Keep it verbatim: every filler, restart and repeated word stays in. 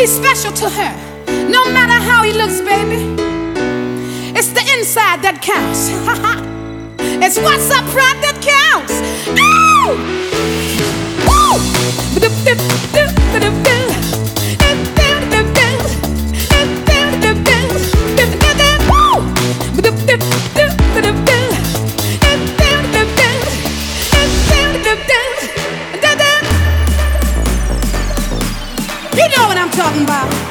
He's special to her. No matter how he looks, baby, it's the inside that counts. It's what's up front that counts. Ooh! Woo! You know what I'm talking about.